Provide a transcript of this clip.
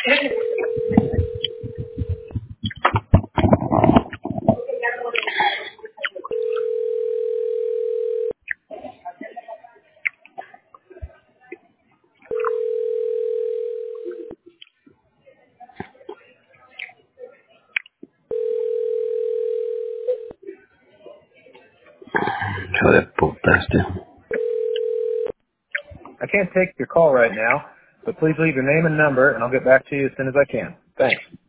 Hijo de puta este. I can't take your call right now, but please leave your name and number, and I'll get back to you as soon as I can. Thanks.